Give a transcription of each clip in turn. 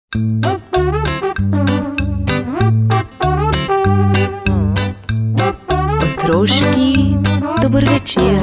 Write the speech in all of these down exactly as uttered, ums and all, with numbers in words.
Otroški dober večer.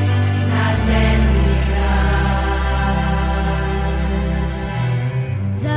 Za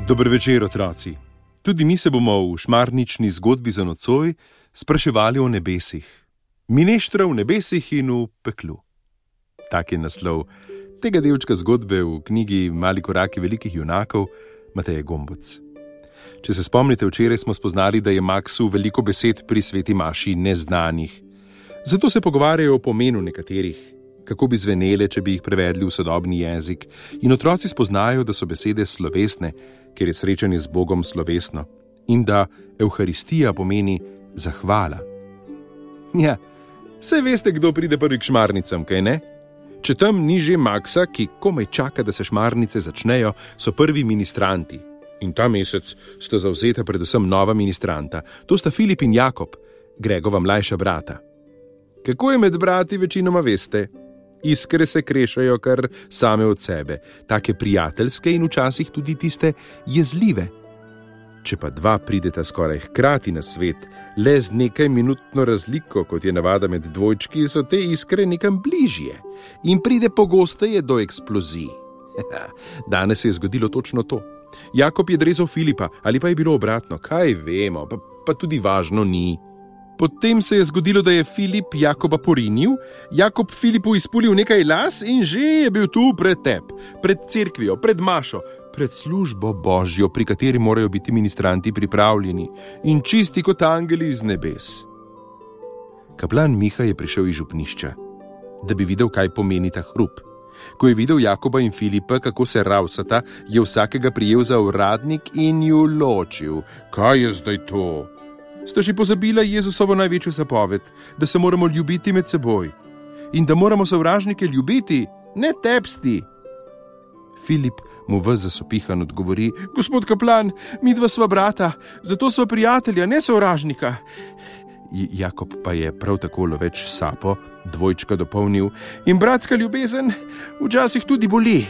Dober večer, otroci. Tudi mi se bomo v šmarnični zgodbi za nocoj spraševali o nebesih. Mineštra v nebesih in v peklu. Tak je naslov tega delčka zgodbe v knjigi Mali koraki velikih junakov Mateje Gombuc. Če se spomnite, včeraj smo spoznali, da je Maksu veliko besed pri sveti maši neznanih. Zato se pogovarjajo o pomenu nekaterih, kako bi zvenele, če bi jih prevedli v sodobni jezik, in otroci spoznajo, da so besede slovesne, ker je srečanje z Bogom slovesno, in da Evharistija pomeni zahvala. Ja, saj veste, kdo pride prvi k šmarnicam, kaj ne? Če tam ni že Maksa, ki komaj čaka, da se šmarnice začnejo, so prvi ministranti. In ta mesec sta zavzeta predvsem nova ministranta. To sta Filip in Jakob, Gregova mlajša brata. Kako je med brati, večinoma veste? Iskre se krešajo kar same od sebe, take prijateljske in včasih tudi tiste jezljive. Če pa dva prideta skoraj hkrati na svet, le z nekaj minutno razliko, kot je navada med dvojčki, so te iskre nekam bližje in pride pogosteje do eksplozij. Danes se je zgodilo točno to. Jakob je drezal Filipa, ali pa je bilo obratno, kaj vemo, pa, pa tudi važno ni. Potem se je zgodilo, da je Filip Jakoba porinil, Jakob Filipu izpulil nekaj las in že je bil tu pred teb, pred cerkvijo, pred mašo, pred službo Božjo, pri kateri morajo biti ministranti pripravljeni in čisti kot angeli iz nebes. Kaplan Miha je prišel iz župnišča, da bi videl, kaj pomeni ta hrup. Ko je videl Jakoba in Filipa, kako se ravsata, je vsakega prijel za uradnik in ju ločil. Kaj je zdaj to? Sta že pozabila Jezusovo največjo zapoved, da se moramo ljubiti med seboj in da moramo sovražnike ljubiti, ne tepsti. Filip mu ves zasopihan odgovori: Gospod kaplan, midva sva brata, zato sva prijatelja, ne sovražnika. Jakob pa je prav tako loveč sapo dvojčka dopolnil: in bratska ljubezen včasih tudi boli.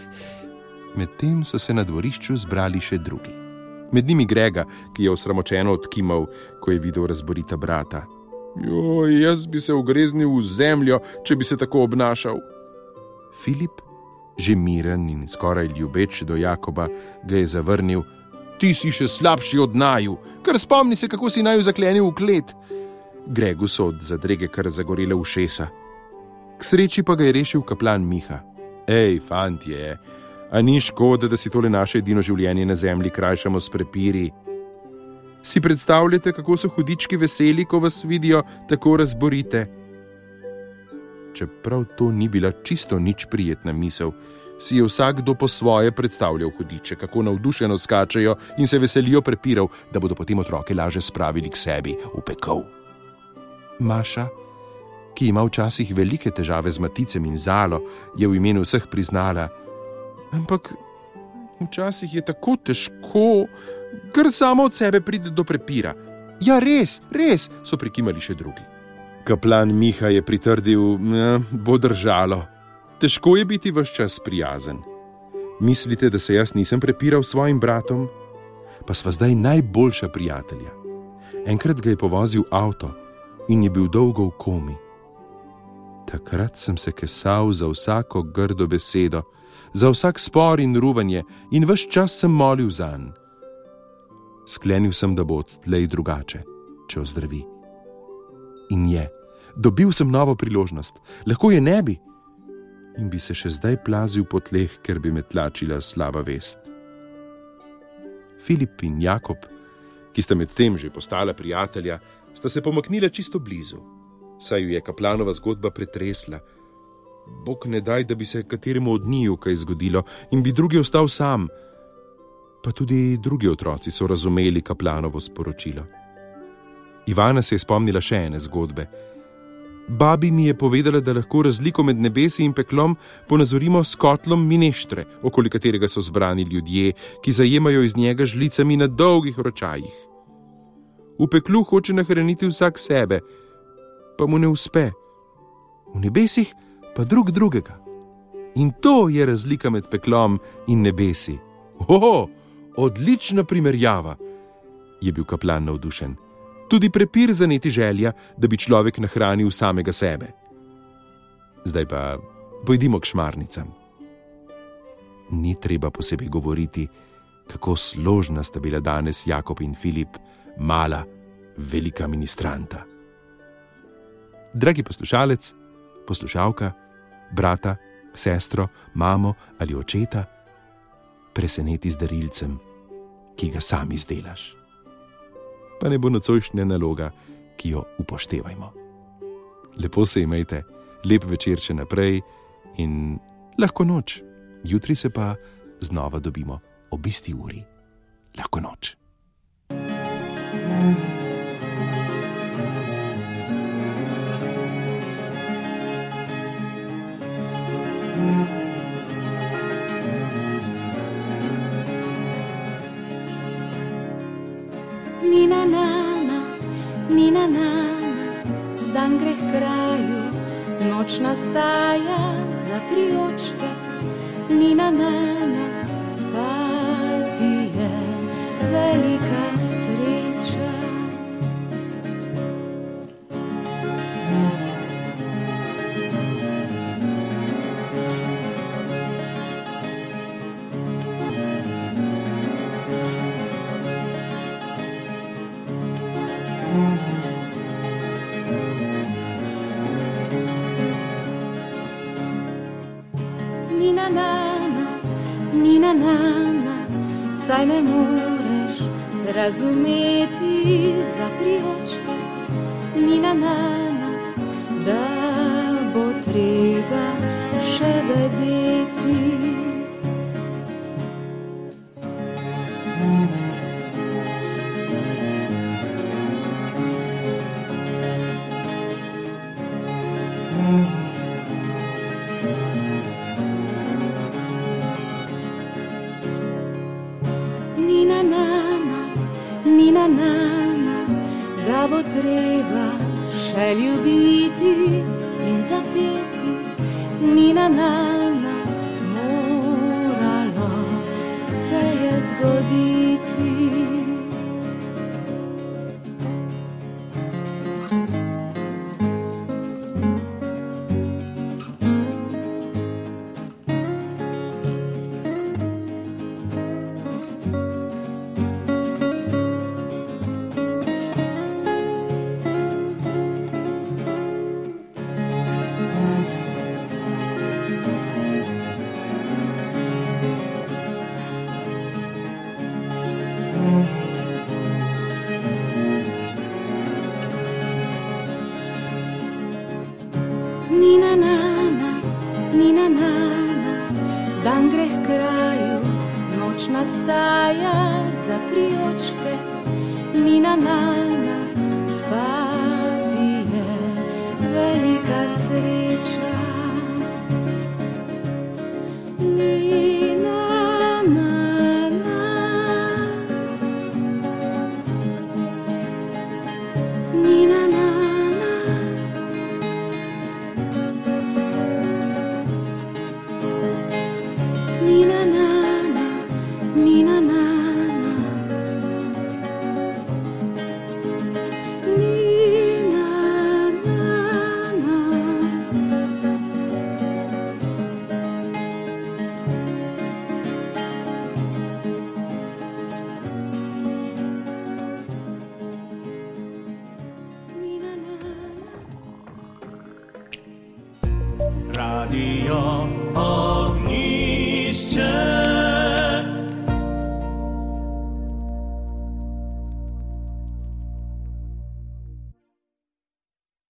Medtem so se na dvorišču zbrali še drugi. Med njimi Grega, ki je osramočeno odkimal, ko je videl razborita brata. Joj, jaz bi se ugreznil v zemljo, če bi se tako obnašal. Filip, že miren in skoraj ljubeč do Jakoba, ga je zavrnil: Ti si še slabši od naju, kar spomni se, kako si naju zaklenil v klet. Gregu so od zadrege kar zagorele ušesa. K sreči pa ga je rešil kaplan Miha. Ej, fantje, a ni škoda, da si tole naše edino življenje na zemlji krajšamo s prepiri? Si predstavljate, kako so hudički veseli, ko vas vidijo tako razborite? Čeprav to ni bila čisto nič prijetna misel, si je vsakdo po svoje predstavljal hudiče, kako navdušeno skačejo in se veselijo prepirov, da bodo potem otroke laže spravili k sebi v pekel. Maša, ki ima včasih velike težave z maticem in Zalo, je v imenu vseh priznala: Ampak včasih je tako težko, ker samo od sebe pride do prepira. Ja, res, res, so prikimali še drugi. Kaplan Miha je pritrdil: Bo držalo. Težko je biti ves čas prijazen. Mislite, da se jaz nisem prepiral s svojim bratom? Pa sva zdaj najboljša prijatelja. Enkrat ga je povozil avto in je bil dolgo v komi. Takrat sem se kesal za vsako grdo besedo, za vsak spor in ruvanje in ves čas sem molil zanj. Sklenil sem, da bo odtlej drugače, če ozdravi. In je. Dobil sem novo priložnost. Lahko je ne bi. In bi se še zdaj plazil po tleh, ker bi me tlačila slaba vest. Filip in Jakob, ki sta med tem že postala prijatelja, sta se pomaknila čisto blizu, saj ju je kaplanova zgodba pretresla. Bog ne daj, da bi se kateremu od njiju kaj zgodilo in bi drugi ostal sam. Pa tudi drugi otroci so razumeli kaplanovo sporočilo. Ivana se je spomnila še ene zgodbe. Babi mi je povedala, da lahko razliko med nebesi in peklom ponazorimo s kotlom mineštre, okoli katerega so zbrani ljudje, ki zajemajo iz njega žlicami na dolgih ročajih. V peklu hoče nahraniti vsak sebe, pa mu ne uspe. V nebesih pa drug drugega. In to je razlika med peklom in nebesi. Oho, odlična primerjava, je bil kaplan navdušen. Tudi prepir zaneti želja, da bi človek nahranil samega sebe. Zdaj pa pojdimo k šmarnicam. Ni treba posebej govoriti, kako složna sta bila danes Jakob in Filip, mala, velika ministranta. Dragi poslušalec, poslušalka, brata, sestro, mamo ali očeta, preseneti z darilcem, ki ga sam izdelaš. Pa ne bo nocojšnja naloga, ki jo upoštevajmo. Lepo se imejte, lep večer še naprej in lahko noč. Jutri se pa znova dobimo ob isti uri. Lahko noč. Nina nana, nina nana, dan gre k kraju, noč nastaja za priočke. Nina nana, spati je velika sreča. Nina nana, nina nana, saj ne moreš razumeti za priočke. Nina nana, da bo treba še bedeti. Nina nana, nina nana, da bo treba še ljubiti in zapeti. Nina nana, moralo se je zgoditi. Nina nana, nina nana, dan gre k kraju, noč nastaja za priočke. Nina nana, spati je velika sreča. Nina nana, nina nana, Nina nana, nina nana, nina nana. Nina nana. Radio